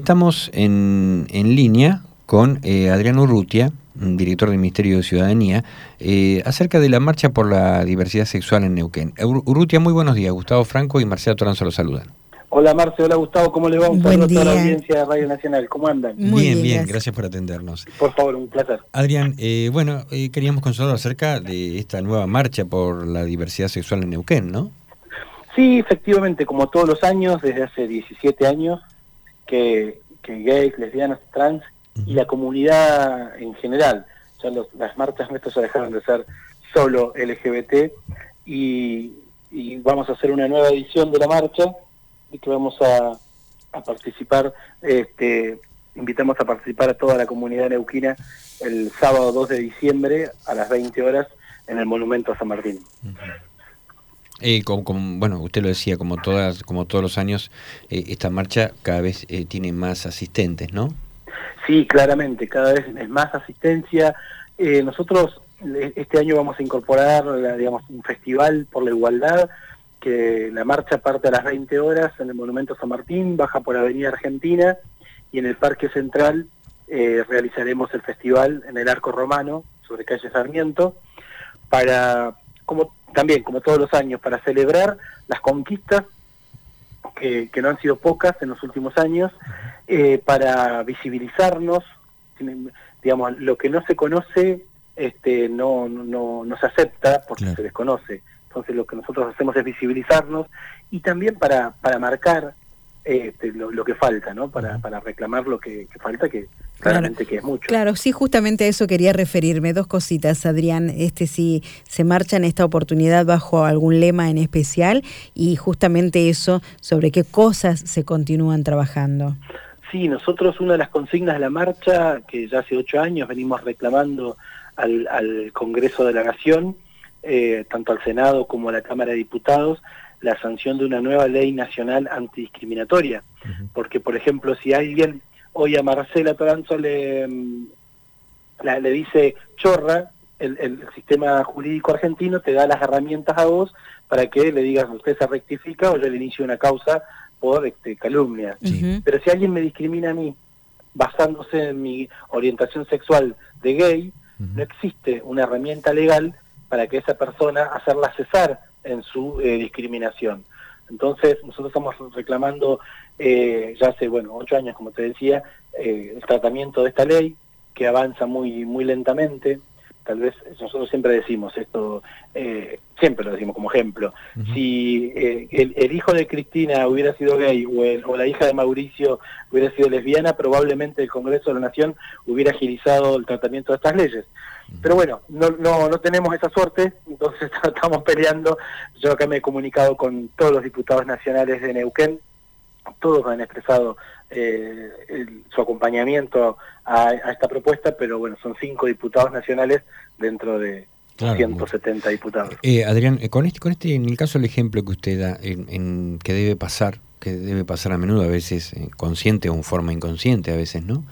estamos en línea con Adrián Urrutia, director del Ministerio de Ciudadanía, acerca de la marcha por la diversidad sexual en Neuquén. Urrutia, muy buenos días. Gustavo Franco y Marcela Toranzo los saludan. Hola Marce, hola Gustavo, ¿cómo le va? Un saludo a toda la audiencia de Radio Nacional, ¿cómo andan? Muy bien, gracias por atendernos. Por favor, un placer. Adrián, queríamos consultar acerca de esta nueva marcha por la diversidad sexual en Neuquén, ¿no? Sí, efectivamente, como todos los años, desde hace 17 años, que gays, lesbianas, trans y la comunidad en general, ya las marchas nuestras ya dejaron de ser solo LGBT y vamos a hacer una nueva edición de la marcha y que vamos a participar, invitamos a participar a toda la comunidad neuquina el sábado 2 de diciembre a las 20 horas en el Monumento a San Martín. Bueno, usted lo decía, como todos los años, esta marcha cada vez tiene más asistentes, ¿no? Sí, claramente, cada vez es más asistencia. Nosotros este año vamos a incorporar, un festival por la igualdad, que la marcha parte a las 20 horas en el Monumento San Martín, baja por Avenida Argentina, y en el Parque Central realizaremos el festival en el Arco Romano, sobre calle Sarmiento, como todos los años, para celebrar las conquistas que no han sido pocas en los últimos años, para visibilizarnos, digamos, lo que no se conoce no se acepta porque se desconoce. Entonces lo que nosotros hacemos es visibilizarnos y también para marcar lo que falta, ¿no? Para reclamar lo que falta, que claramente que es mucho. Claro, sí, justamente a eso quería referirme. Dos cositas, Adrián. Si se marcha en esta oportunidad bajo algún lema en especial y justamente eso, sobre qué cosas se continúan trabajando. Sí, nosotros una de las consignas de la marcha, que ya hace 8 años venimos reclamando al Congreso de la Nación, tanto al Senado como a la Cámara de Diputados, la sanción de una nueva ley nacional antidiscriminatoria. Porque, por ejemplo, si alguien hoy a Marcela Toranzo le dice chorra, el sistema jurídico argentino te da las herramientas a vos para que le digas, usted se rectifica o yo le inicio una causa por calumnia. Pero si alguien me discrimina a mí basándose en mi orientación sexual de gay, no existe una herramienta legal para que esa persona hacerla cesar en su discriminación. Entonces nosotros estamos reclamando ya hace 8 años, como te decía, el tratamiento de esta ley, que avanza muy lentamente. Tal vez nosotros siempre decimos esto, siempre lo decimos como ejemplo, si el hijo de Cristina hubiera sido gay o la hija de Mauricio hubiera sido lesbiana, probablemente el Congreso de la Nación hubiera agilizado el tratamiento de estas leyes. Pero bueno, no tenemos esa suerte, entonces estamos peleando. Yo acá me he comunicado con todos los diputados nacionales de Neuquén, todos han expresado su acompañamiento a esta propuesta, pero bueno, son 5 diputados nacionales dentro de 170 diputados. Adrián, con este, en el caso del ejemplo que usted da, que debe pasar a menudo, a veces consciente o en forma inconsciente, a veces, ¿no?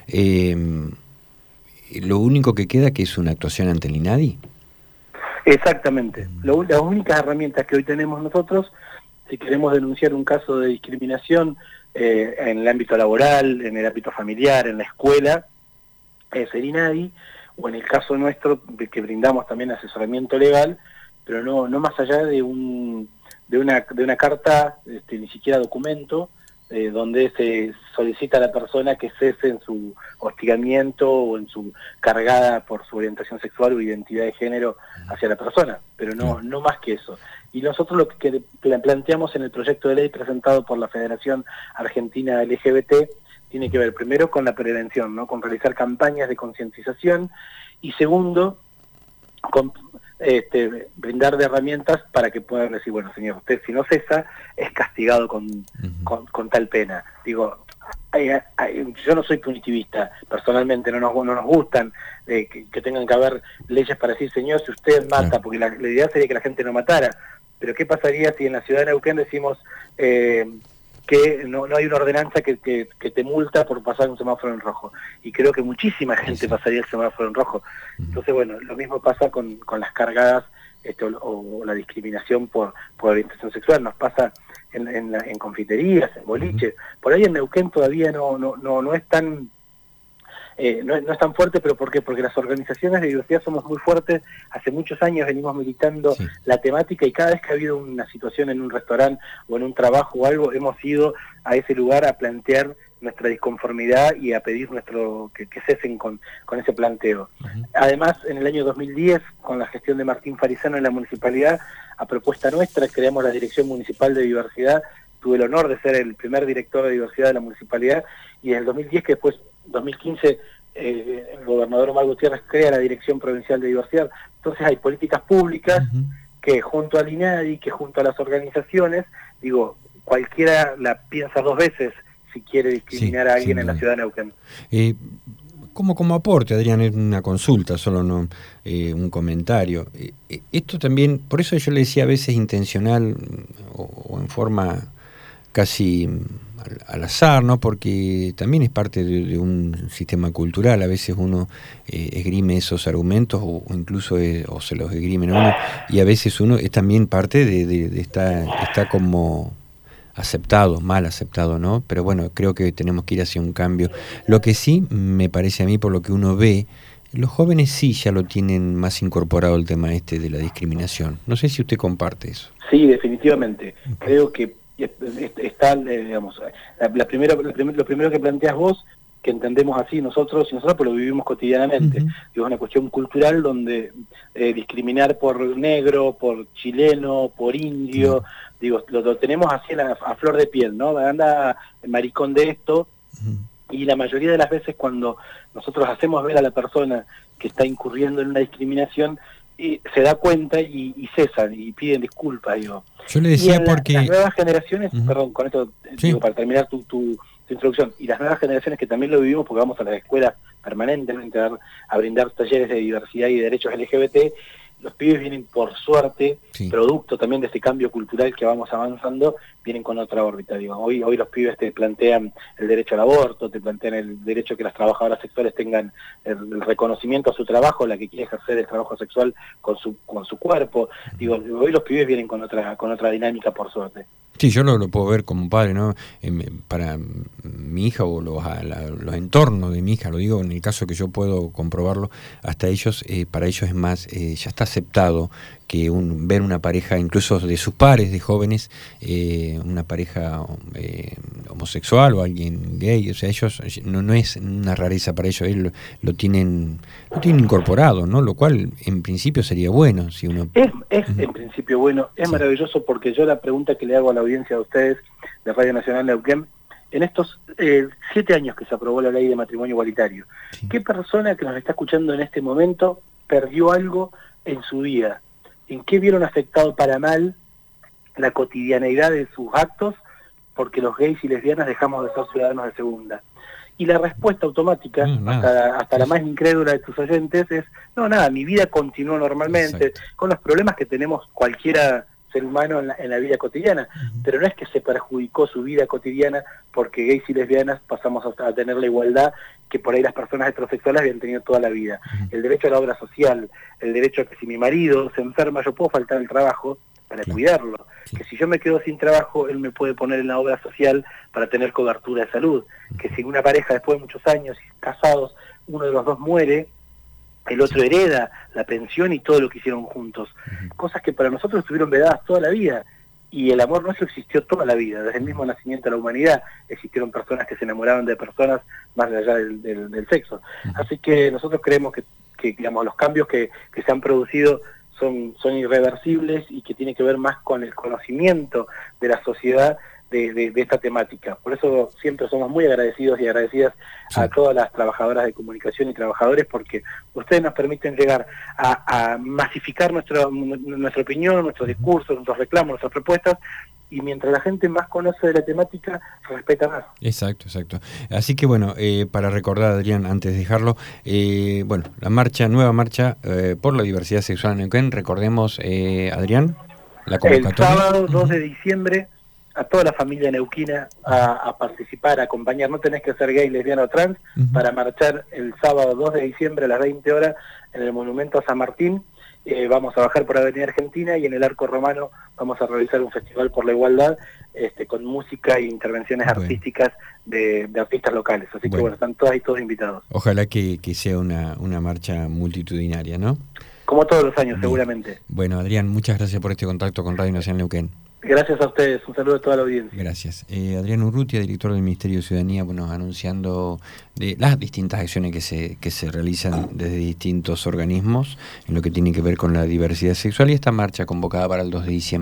Lo único que queda que es una actuación ante el INADI. Exactamente. Las únicas herramientas que hoy tenemos nosotros, si queremos denunciar un caso de discriminación en el ámbito laboral, en el ámbito familiar, en la escuela, es el INADI, o en el caso nuestro, que brindamos también asesoramiento legal, pero no más allá de una carta, ni siquiera documento, donde se solicita a la persona que cese en su hostigamiento o en su cargada por su orientación sexual o identidad de género hacia la persona, pero no más que eso. Y nosotros lo que planteamos en el proyecto de ley presentado por la Federación Argentina LGBT tiene que ver primero con la prevención, ¿no? Con realizar campañas de concientización, y segundo, con brindar de herramientas para que puedan decir, bueno, señor, usted si no cesa es castigado con tal pena. Digo, yo no soy punitivista, personalmente no nos gustan que tengan que haber leyes para decir, señor, si usted mata, porque la idea sería que la gente no matara, pero ¿qué pasaría si en la ciudad de Neuquén decimos que no hay una ordenanza que te multa por pasar un semáforo en rojo? Y creo que muchísima gente pasaría el semáforo en rojo. Entonces, bueno, lo mismo pasa con las cargadas o la discriminación por orientación sexual. Nos pasa en confiterías, en boliches. Por ahí en Neuquén todavía no es tan... no es tan fuerte, pero ¿por qué? Porque las organizaciones de diversidad somos muy fuertes, hace muchos años venimos militando la temática y cada vez que ha habido una situación en un restaurante o en un trabajo o algo, hemos ido a ese lugar a plantear nuestra disconformidad y a pedir que cesen con ese planteo. Además, en el año 2010, con la gestión de Martín Farizano en la municipalidad, a propuesta nuestra, creamos la Dirección Municipal de Diversidad. Tuve el honor de ser el primer director de diversidad de la municipalidad, y en el 2010, que después 2015 el gobernador Omar Gutiérrez crea la Dirección Provincial de Diversidad. Entonces hay políticas públicas que junto al INADI, que junto a las organizaciones, digo, cualquiera la piensa dos veces si quiere discriminar a alguien en la ciudad de Neuquén. Como aporte, Adrián, es una consulta, solo no un comentario. Esto también, por eso yo le decía a veces intencional o en forma casi al azar, ¿no? Porque también es parte de un sistema cultural. A veces uno esgrime esos argumentos o incluso o se los esgrimen a uno, y a veces uno es también parte de está como aceptado, mal aceptado, ¿no? Pero bueno, creo que tenemos que ir hacia un cambio. Lo que sí me parece a mí, por lo que uno ve, los jóvenes sí ya lo tienen más incorporado el tema de la discriminación. No sé si usted comparte eso. Sí, definitivamente. Creo que está, digamos, lo primero que planteas vos, que entendemos así nosotros pues lo vivimos cotidianamente. Es una cuestión cultural donde discriminar por negro, por chileno, por indio, digo, lo tenemos así a flor de piel, ¿no? Anda maricón de esto, y la mayoría de las veces cuando nosotros hacemos ver a la persona que está incurriendo en una discriminación, se da cuenta y cesan y piden disculpas, digo. Yo le decía porque... Las nuevas generaciones, perdón, con esto digo, para terminar tu introducción, y las nuevas generaciones que también lo vivimos porque vamos a las escuelas permanentemente a brindar talleres de diversidad y derechos LGBT, los pibes vienen por suerte, producto también de este cambio cultural que vamos avanzando, vienen con otra órbita, digo. Hoy los pibes te plantean el derecho al aborto, te plantean el derecho que las trabajadoras sexuales tengan el reconocimiento a su trabajo, la que quiere ejercer el trabajo sexual con su cuerpo. Digo, hoy los pibes vienen con otra dinámica, por suerte. Sí, yo lo puedo ver como padre, ¿no? Para mi hija o los entornos de mi hija, lo digo en el caso que yo puedo comprobarlo, hasta ellos, para ellos es más, ya está aceptado que ver una pareja, incluso de sus pares, de jóvenes, una pareja homosexual o alguien gay, o sea, ellos no es una rareza para ellos lo tienen incorporado, ¿no? Lo cual en principio sería bueno. Si uno en principio bueno, es maravilloso, porque yo la pregunta que le hago a la audiencia de ustedes de Radio Nacional Neuquén, en estos 7 años que se aprobó la ley de matrimonio igualitario, ¿qué persona que nos está escuchando en este momento perdió algo en su vida? ¿En qué vieron afectado para mal la cotidianeidad de sus actos porque los gays y lesbianas dejamos de ser ciudadanos de segunda? Y la respuesta automática, hasta la más incrédula de tus oyentes, es: no, nada, mi vida continuó normalmente, con los problemas que tenemos cualquiera ser humano en la vida cotidiana, pero no es que se perjudicó su vida cotidiana porque gays y lesbianas pasamos a tener la igualdad que por ahí las personas heterosexuales habían tenido toda la vida. El derecho a la obra social, el derecho a que si mi marido se enferma yo puedo faltar al trabajo para cuidarlo, que si yo me quedo sin trabajo él me puede poner en la obra social para tener cobertura de salud, que si una pareja después de muchos años casados, uno de los dos muere, el otro hereda la pensión y todo lo que hicieron juntos. Cosas que para nosotros estuvieron vedadas toda la vida. Y el amor nuestro existió toda la vida. Desde el mismo nacimiento de la humanidad existieron personas que se enamoraron de personas más allá del sexo. Así que nosotros creemos que digamos, los cambios que se han producido son irreversibles y que tiene que ver más con el conocimiento de la sociedad de esta temática. Por eso siempre somos muy agradecidos y agradecidas a todas las trabajadoras de comunicación y trabajadores, porque ustedes nos permiten llegar a masificar nuestra opinión, nuestros discursos, nuestros reclamos, nuestras propuestas, y mientras la gente más conoce de la temática, respeta más. Exacto. Así que bueno, para recordar, Adrián, antes de dejarlo, la nueva marcha por la diversidad sexual en Neuquén, recordemos, Adrián, la convocatoria. El sábado 2 de diciembre, a toda la familia neuquina a participar, a acompañar. No tenés que ser gay, lesbiana o trans para marchar el sábado 2 de diciembre a las 20 horas en el Monumento a San Martín. vamos a bajar por Avenida Argentina y en el Arco Romano vamos a realizar un festival por la igualdad con música e intervenciones artísticas de artistas locales. Así que bueno, están todas y todos invitados. Ojalá que sea una marcha multitudinaria, ¿no? Como todos los años, seguramente. Bueno, Adrián, muchas gracias por este contacto con Radio Nacional Neuquén. Gracias a ustedes, un saludo a toda la audiencia. Gracias. Adrián Urrutia, director del Ministerio de Ciudadanía, bueno, anunciando de las distintas acciones que se realizan desde distintos organismos en lo que tiene que ver con la diversidad sexual y esta marcha convocada para el 2 de diciembre.